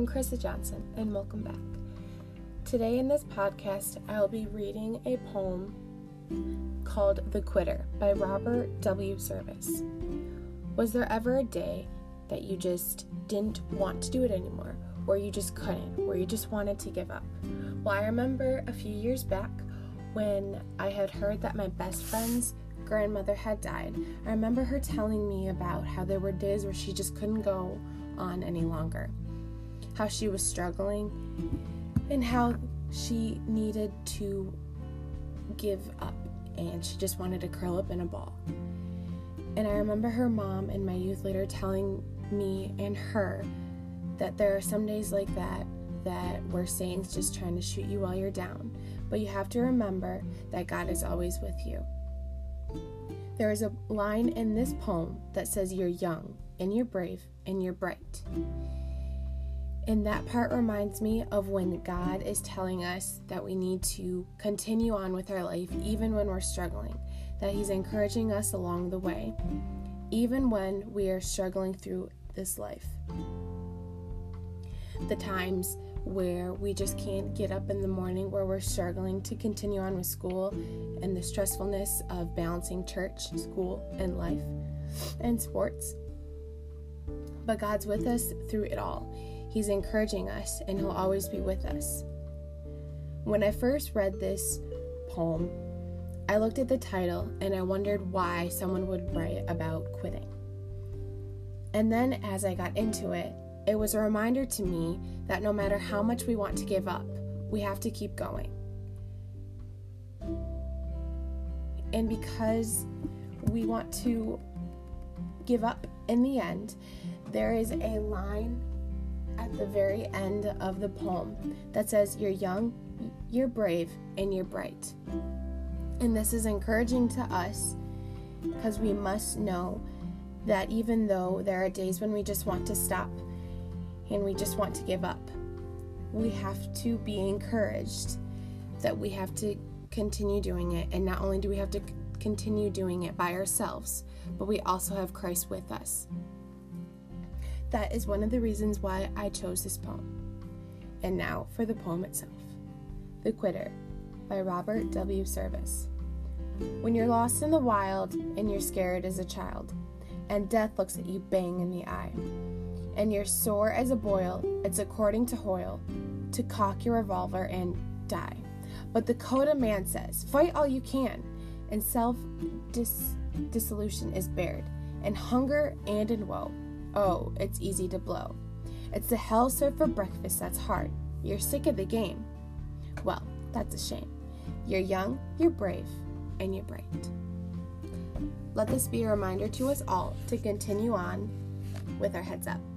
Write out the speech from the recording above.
I'm Krista Johnson, and welcome back. Today in this podcast, I'll be reading a poem called The Quitter by Robert W. Service. Was there ever a day that you just didn't want to do it anymore, or you just couldn't, or you just wanted to give up? Well, I remember a few years back when I had heard that my best friend's grandmother had died. I remember her telling me about how there were days where she just couldn't go on any longer, how she was struggling, and how she needed to give up, and she just wanted to curl up in a ball. And I remember her mom and my youth leader telling me and her that there are some days like that where Satan's just trying to shoot you while you're down, but you have to remember that God is always with you. There is a line in this poem that says, "You're young, and you're brave, and you're bright." And that part reminds me of when God is telling us that we need to continue on with our life even when we're struggling, that He's encouraging us along the way, even when we are struggling through this life. The times where we just can't get up in the morning, where we're struggling to continue on with school and the stressfulness of balancing church, school, and life, and sports. But God's with us through it all. He's encouraging us, and He'll always be with us. When I first read this poem, I looked at the title and I wondered why someone would write about quitting. And then as I got into it, it was a reminder to me that no matter how much we want to give up, we have to keep going. And because we want to give up in the end, there is a line at the very end of the poem that says, "You're young, you're brave, and you're bright." And this is encouraging to us because we must know that even though there are days when we just want to stop and we just want to give up, we have to be encouraged that we have to continue doing it. And not only do we have to continue doing it by ourselves, but we also have Christ with us. That is one of the reasons why I chose this poem. And now for the poem itself. The Quitter by Robert W. Service. When you're lost in the wild and you're scared as a child, and death looks at you bang in the eye, and you're sore as a boil, it's according to Hoyle to cock your revolver and die. But the code of man says, fight all you can, and self-dissolution is bared, and hunger and in woe. Oh, it's easy to blow. It's the hell served for breakfast that's hard. You're sick of the game. Well, that's a shame. You're young, you're brave, and you're bright. Let this be a reminder to us all to continue on with our heads up.